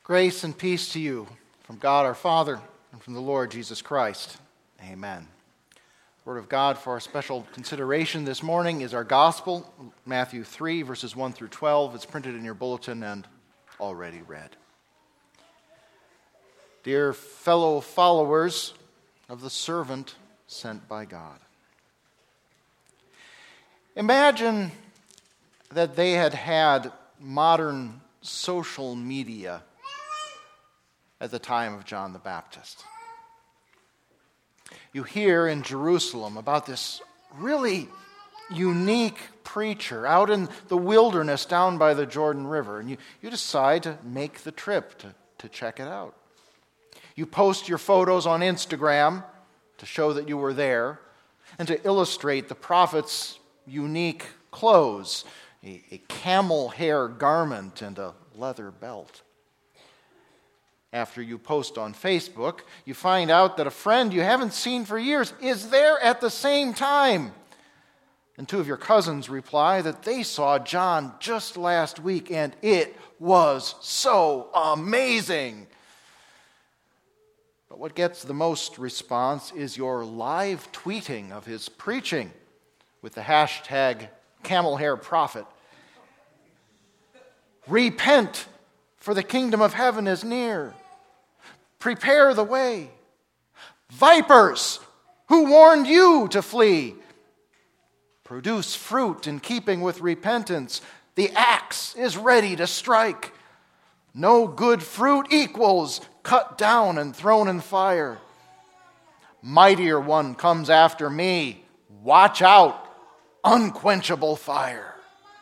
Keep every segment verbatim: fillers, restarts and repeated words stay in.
Grace and peace to you from God our Father and from the Lord Jesus Christ. Amen. The Word of God for our special consideration this morning is our Gospel, Matthew three, verses one through twelve. It's printed in your bulletin and already read. Dear fellow followers of the servant sent by God, imagine that they had had modern social media at the time of John the Baptist. You hear in Jerusalem about this really unique preacher out in the wilderness down by the Jordan River, and you, you decide to make the trip to, to check it out. You post your photos on Instagram to show that you were there and to illustrate the prophet's unique clothes, a, a camel hair garment and a leather belt. After you post on Facebook, you find out that a friend you haven't seen for years is there at the same time. And two of your cousins reply that they saw John just last week and it was so amazing. But what gets the most response is your live tweeting of his preaching with the hashtag camel hair prophet. Repent, for the kingdom of heaven is near. Prepare the way. Vipers, who warned you to flee? Produce fruit in keeping with repentance. The axe is ready to strike. No good fruit equals cut down and thrown in fire. Mightier one comes after me. Watch out, unquenchable fire.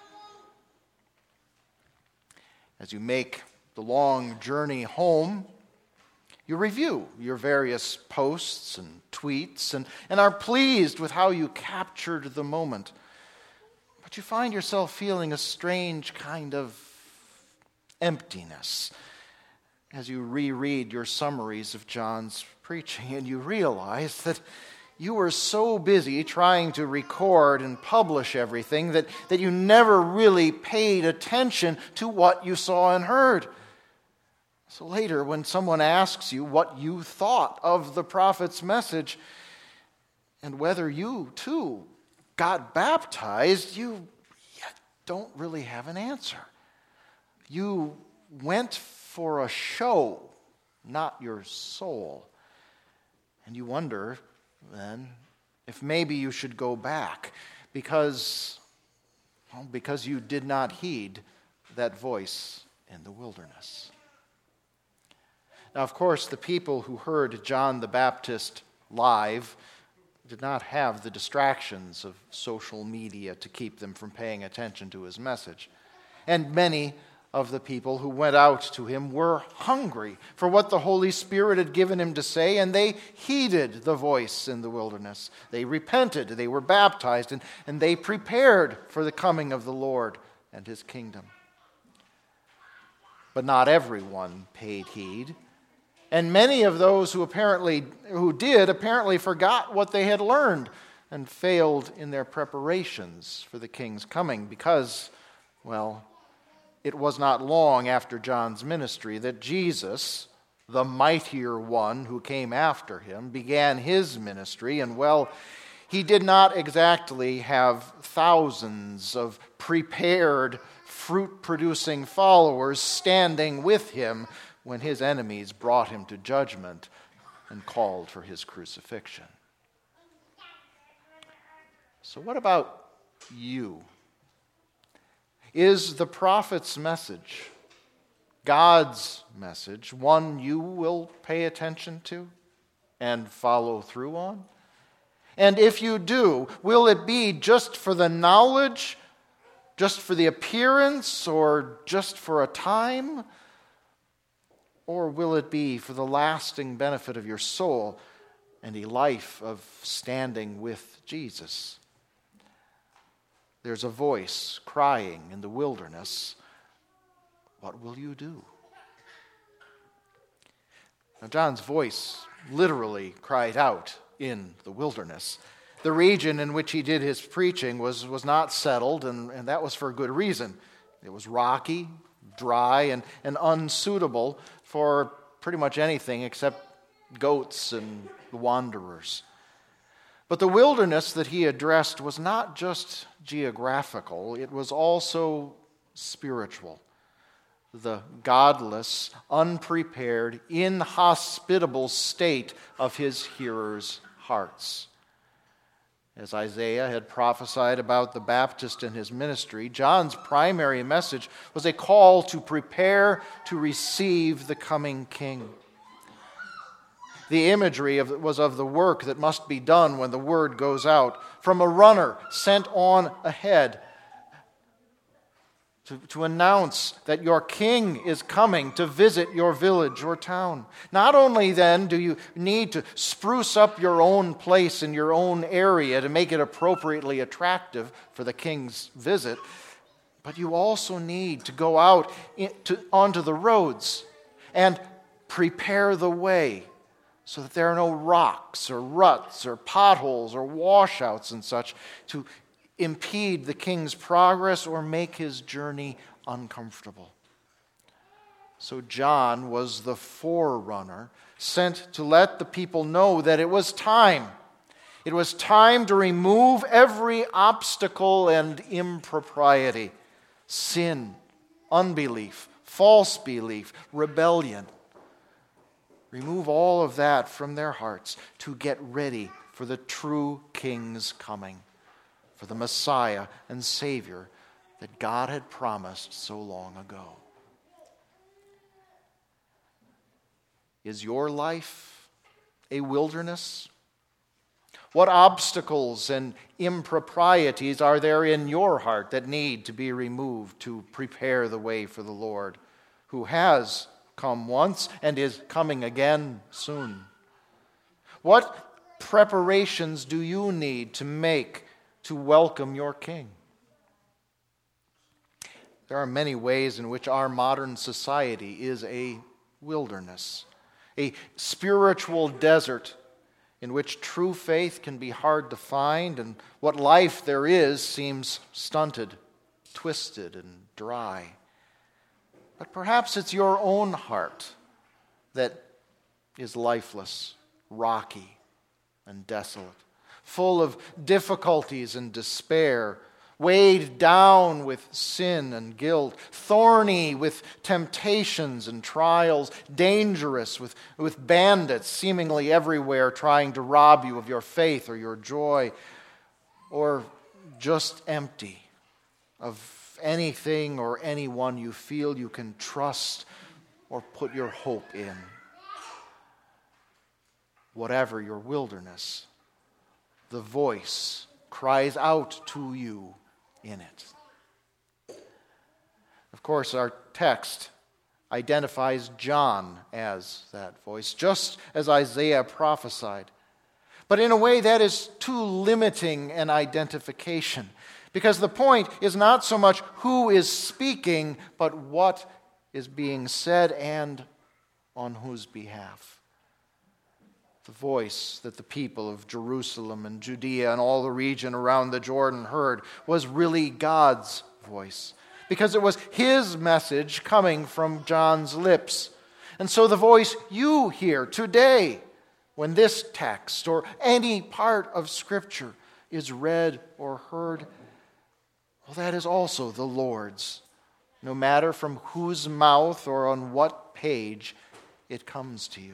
As you make the long journey home, you review your various posts and tweets and, and are pleased with how you captured the moment. But you find yourself feeling a strange kind of emptiness as you reread your summaries of John's preaching, and you realize that you were so busy trying to record and publish everything that, that you never really paid attention to what you saw and heard. So later, when someone asks you what you thought of the prophet's message and whether you, too, got baptized, you don't really have an answer. You went for a show, not your soul. And you wonder, then, if maybe you should go back because, well, because you did not heed that voice in the wilderness. Now, of course, the people who heard John the Baptist live did not have the distractions of social media to keep them from paying attention to his message. And many of the people who went out to him were hungry for what the Holy Spirit had given him to say, and they heeded the voice in the wilderness. They repented, they were baptized, and, and they prepared for the coming of the Lord and his kingdom. But not everyone paid heed. And many of those who apparently who did apparently forgot what they had learned and failed in their preparations for the king's coming because, well, it was not long after John's ministry that Jesus, the mightier one who came after him, began his ministry. And, well, he did not exactly have thousands of prepared, fruit-producing followers standing with him when his enemies brought him to judgment and called for his crucifixion. So what about you? Is the prophet's message, God's message, one you will pay attention to and follow through on? And if you do, will it be just for the knowledge, just for the appearance, or just for a time? Or will it be for the lasting benefit of your soul and a life of standing with Jesus? There's a voice crying in the wilderness, what will you do? Now, John's voice literally cried out in the wilderness. The region in which he did his preaching was, was not settled, and, and that was for a good reason. It was rocky, dry and, and unsuitable for pretty much anything except goats and wanderers. But the wilderness that he addressed was not just geographical, it was also spiritual. The godless, unprepared, inhospitable state of his hearers' hearts. As Isaiah had prophesied about the Baptist and his ministry, John's primary message was a call to prepare to receive the coming king. The imagery of, was of the work that must be done when the word goes out, from a runner sent on ahead to, to announce that your king is coming to visit your village or town. Not only then do you need to spruce up your own place in your own area to make it appropriately attractive for the king's visit, but you also need to go out into, onto the roads and prepare the way, so that there are no rocks or ruts or potholes or washouts and such to impede the king's progress or make his journey uncomfortable. So John was the forerunner sent to let the people know that it was time. It was time to remove every obstacle and impropriety, sin, unbelief, false belief, rebellion. Remove all of that from their hearts to get ready for the true king's coming, for the Messiah and Savior that God had promised so long ago. Is your life a wilderness? What obstacles and improprieties are there in your heart that need to be removed to prepare the way for the Lord, who has come once and is coming again soon? What preparations do you need to make to welcome your King? There are many ways in which our modern society is a wilderness, a spiritual desert in which true faith can be hard to find, and what life there is seems stunted, twisted, and dry. But perhaps it's your own heart that is lifeless, rocky, and desolate, full of difficulties and despair, weighed down with sin and guilt, thorny with temptations and trials, dangerous with, with bandits seemingly everywhere trying to rob you of your faith or your joy, or just empty of anything or anyone you feel you can trust or put your hope in. Whatever your wilderness, the voice cries out to you in it. Of course, our text identifies John as that voice, just as Isaiah prophesied. But in a way that is too limiting an identification, because the point is not so much who is speaking, but what is being said and on whose behalf. The voice that the people of Jerusalem and Judea and all the region around the Jordan heard was really God's voice, because it was His message coming from John's lips. And so the voice you hear today, when this text or any part of Scripture is read or heard, well, that is also the Lord's, no matter from whose mouth or on what page it comes to you.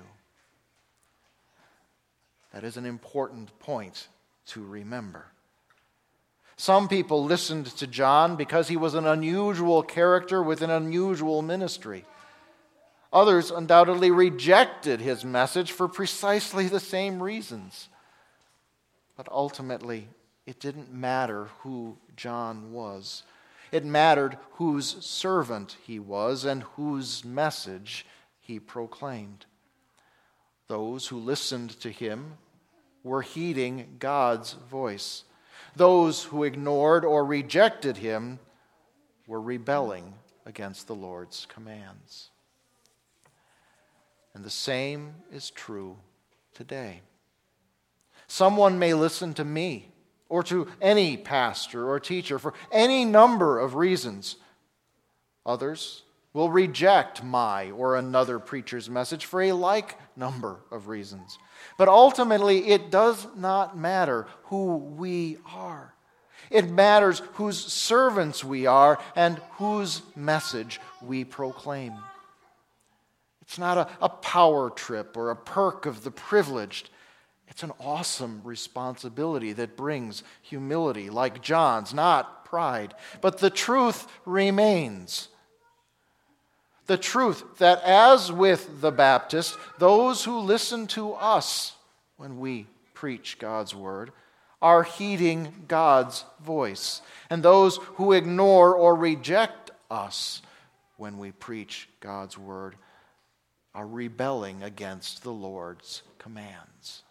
That is an important point to remember. Some people listened to John because he was an unusual character with an unusual ministry. Others undoubtedly rejected his message for precisely the same reasons. But ultimately, it didn't matter who John was. It mattered whose servant he was and whose message he proclaimed. Those who listened to him were heeding God's voice. Those who ignored or rejected him were rebelling against the Lord's commands. And the same is true today. Someone may listen to me or to any pastor or teacher for any number of reasons. Others will reject my or another preacher's message for a like number of reasons. But ultimately, it does not matter who we are. It matters whose servants we are and whose message we proclaim. It's not a, a power trip or a perk of the privileged. It's an awesome responsibility that brings humility, like John's, not pride. But the truth remains. The truth that, as with the Baptist, those who listen to us when we preach God's word are heeding God's voice, and those who ignore or reject us when we preach God's word are rebelling against the Lord's commands.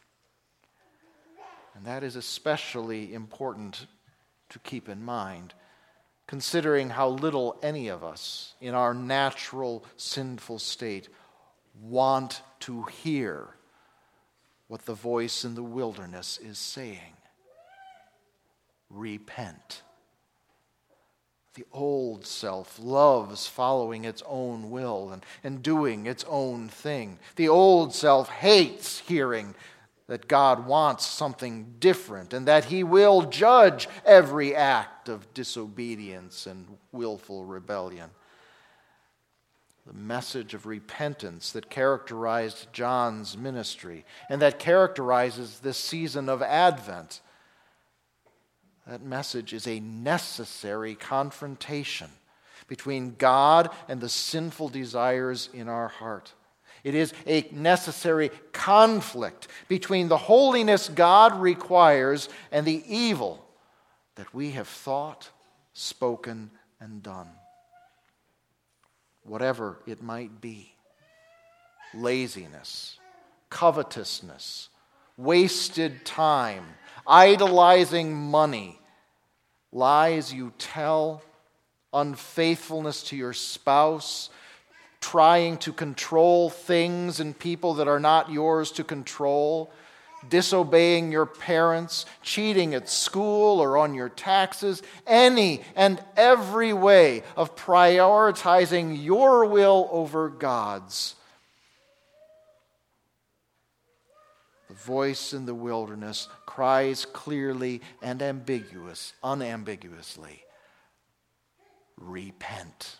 And that is especially important to keep in mind, considering how little any of us in our natural sinful state want to hear what the voice in the wilderness is saying. Repent. The old self loves following its own will and, and doing its own thing. The old self hates hearing that God wants something different and that He will judge every act of disobedience and willful rebellion. The message of repentance that characterized John's ministry and that characterizes this season of Advent, that message is a necessary confrontation between God and the sinful desires in our heart. It is a necessary conflict between the holiness God requires and the evil that we have thought, spoken, and done. Whatever it might be, laziness, covetousness, wasted time, idolizing money, lies you tell, unfaithfulness to your spouse, trying to control things and people that are not yours to control, disobeying your parents, cheating at school or on your taxes, any and every way of prioritizing your will over God's. The voice in the wilderness cries clearly and ambiguous, unambiguously, repent.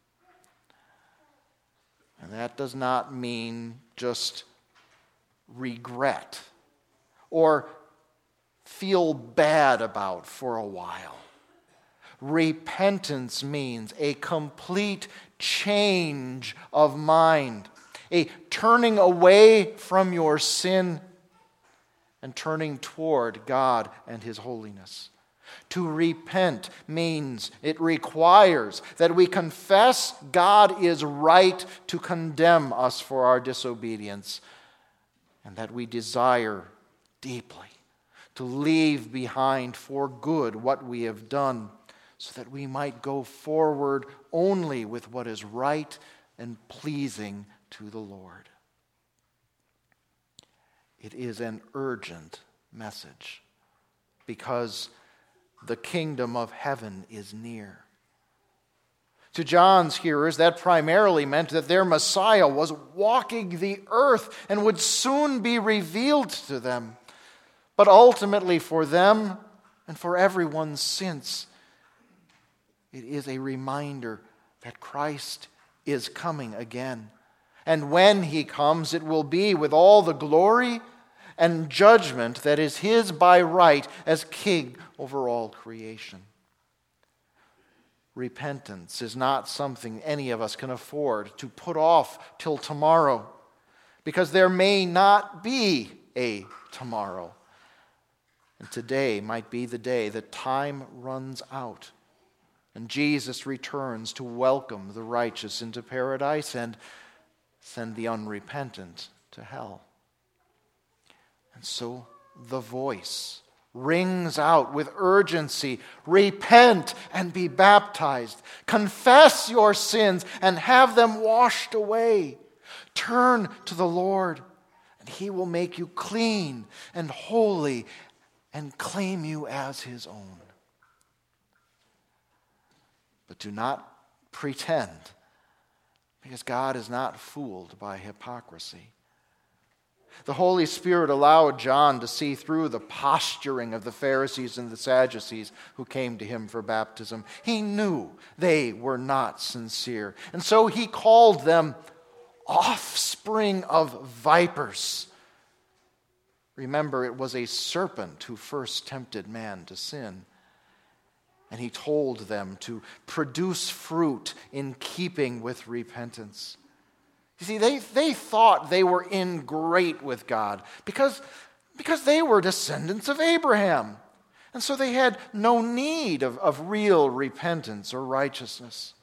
And that does not mean just regret or feel bad about for a while. Repentance means a complete change of mind, a turning away from your sin and turning toward God and His holiness. To repent means, it requires that we confess God is right to condemn us for our disobedience, and that we desire deeply to leave behind for good what we have done, so that we might go forward only with what is right and pleasing to the Lord. It is an urgent message because the kingdom of heaven is near. To John's hearers, that primarily meant that their Messiah was walking the earth and would soon be revealed to them. But ultimately for them and for everyone since, it is a reminder that Christ is coming again. And when He comes, it will be with all the glory and judgment that is His by right as King over all creation. Repentance is not something any of us can afford to put off till tomorrow, because there may not be a tomorrow. And today might be the day that time runs out and Jesus returns to welcome the righteous into paradise and send the unrepentant to hell. And so the voice rings out with urgency. Repent and be baptized. Confess your sins and have them washed away. Turn to the Lord, and He will make you clean and holy and claim you as His own. But do not pretend Because God is not fooled by hypocrisy. The Holy Spirit allowed John to see through the posturing of the Pharisees and the Sadducees who came to him for baptism. He knew they were not sincere. And so he called them offspring of vipers. Remember, it was a serpent who first tempted man to sin. And he told them to produce fruit in keeping with repentance. You see, they, they thought they were in great with God because, because they were descendants of Abraham. And so they had no need of, of real repentance or righteousness.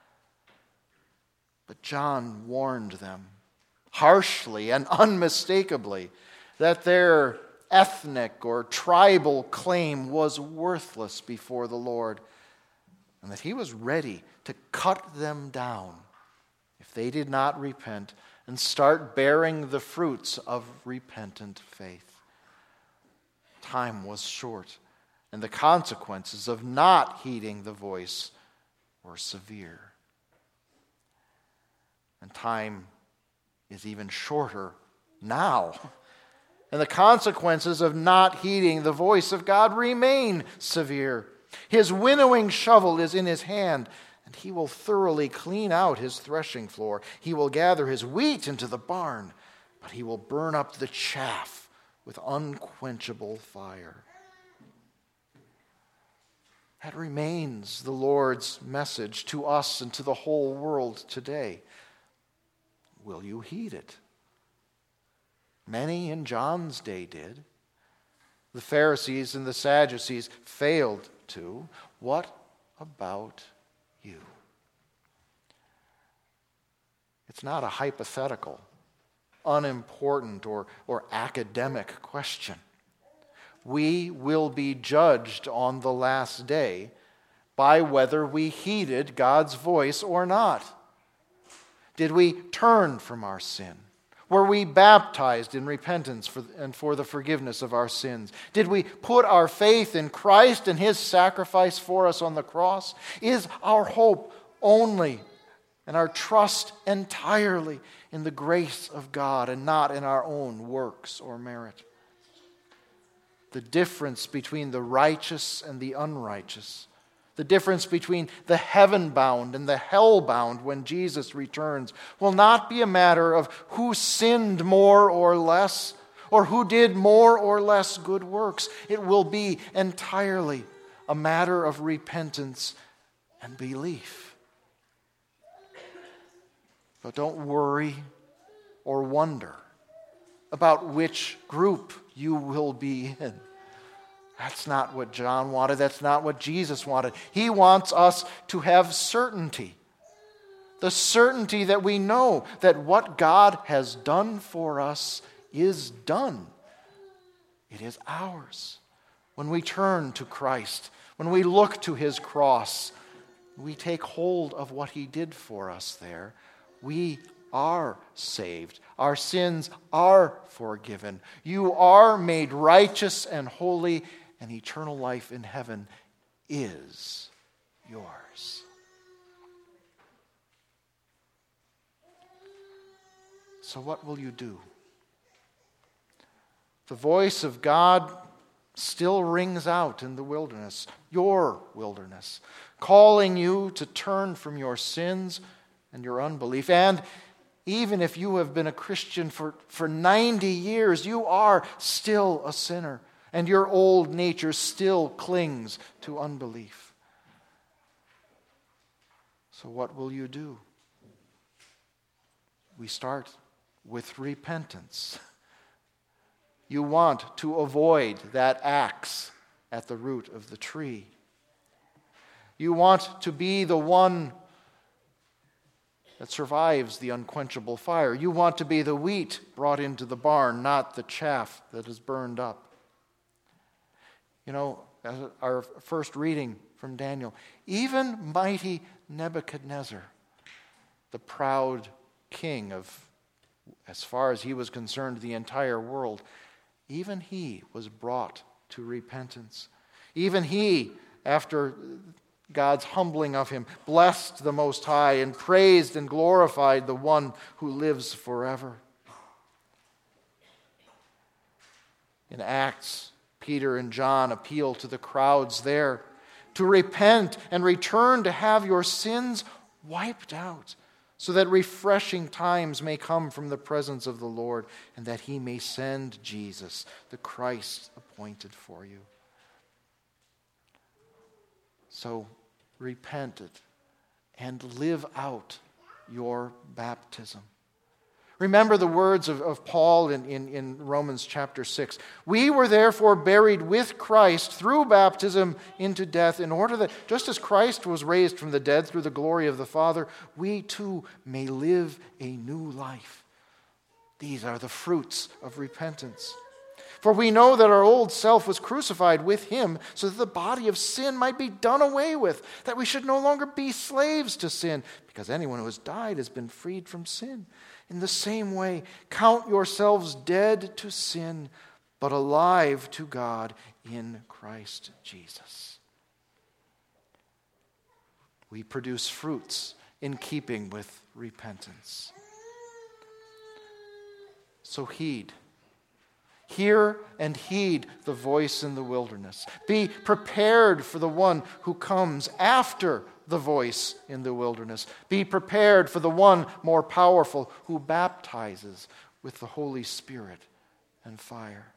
But John warned them harshly and unmistakably that their ethnic or tribal claim was worthless before the Lord, and that he was ready to cut them down if they did not repent and start bearing the fruits of repentant faith. Time was short, and the consequences of not heeding the voice were severe. And time is even shorter now. And the consequences of not heeding the voice of God remain severe. His winnowing shovel is in his hand, and he will thoroughly clean out his threshing floor. He will gather his wheat into the barn, but he will burn up the chaff with unquenchable fire. That remains the Lord's message to us and to the whole world today. Will you heed it? Many in John's day did. The Pharisees and the Sadducees failed to. What about you? It's not a hypothetical, unimportant, or, or academic question. We will be judged on the last day by whether we heeded God's voice or not. Did we turn from our sin? Were we baptized in repentance for, and for the forgiveness of our sins? Did we put our faith in Christ and his sacrifice for us on the cross? Is our hope only and our trust entirely in the grace of God and not in our own works or merit? The difference between the righteous and the unrighteous, the difference between the heaven-bound and the hell-bound when Jesus returns, will not be a matter of who sinned more or less, or who did more or less good works. It will be entirely a matter of repentance and belief. But don't worry or wonder about which group you will be in. That's not what John wanted. That's not what Jesus wanted. He wants us to have certainty. The certainty that we know that what God has done for us is done. It is ours. When we turn to Christ, when we look to his cross, we take hold of what he did for us there. We are saved. Our sins are forgiven. You are made righteous and holy, and eternal life in heaven is yours. So what will you do? The voice of God still rings out in the wilderness, your wilderness, calling you to turn from your sins and your unbelief. And even if you have been a Christian for, for ninety years, you are still a sinner. And your old nature still clings to unbelief. So what will you do? We start with repentance. You want to avoid that axe at the root of the tree. You want to be the one that survives the unquenchable fire. You want to be the wheat brought into the barn, not the chaff that is burned up. You know, as our first reading from Daniel, even mighty Nebuchadnezzar, the proud king of, as far as he was concerned, the entire world, even he was brought to repentance. Even he, after God's humbling of him, blessed the Most High, and praised and glorified the one who lives forever. In Acts, Peter and John appeal to the crowds there to repent and return to have your sins wiped out, so that refreshing times may come from the presence of the Lord, and that he may send Jesus, the Christ appointed for you. So repent it and live out your baptism. Remember the words of, of Paul in, in, in Romans chapter six. We were therefore buried with Christ through baptism into death, in order that just as Christ was raised from the dead through the glory of the Father, we too may live a new life. These are the fruits of repentance. For we know that our old self was crucified with him, so that the body of sin might be done away with, that we should no longer be slaves to sin, because anyone who has died has been freed from sin. In the same way, count yourselves dead to sin, but alive to God in Christ Jesus. We produce fruits in keeping with repentance. So heed. Hear and heed the voice in the wilderness. Be prepared for the one who comes after the voice in the wilderness. Be prepared for the one more powerful who baptizes with the Holy Spirit and fire.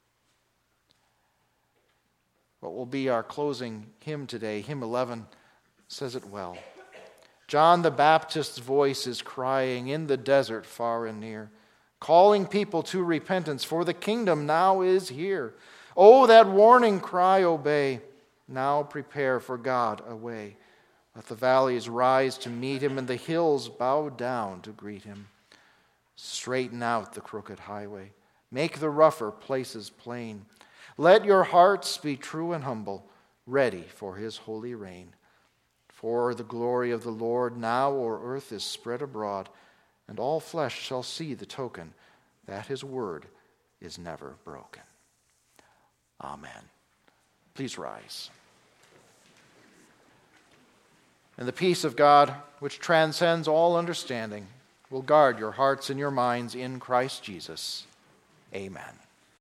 What will be our closing hymn today, hymn eleven, says it well. John the Baptist's voice is crying in the desert far and near, calling people to repentance, for the kingdom now is here. Oh, that warning cry obey. Now prepare for God a way. Let the valleys rise to meet him, and the hills bow down to greet him. Straighten out the crooked highway. Make the rougher places plain. Let your hearts be true and humble, ready for his holy reign. For the glory of the Lord now o'er earth is spread abroad, and all flesh shall see the token that his word is never broken. Amen. Please rise. And the peace of God, which transcends all understanding, will guard your hearts and your minds in Christ Jesus. Amen.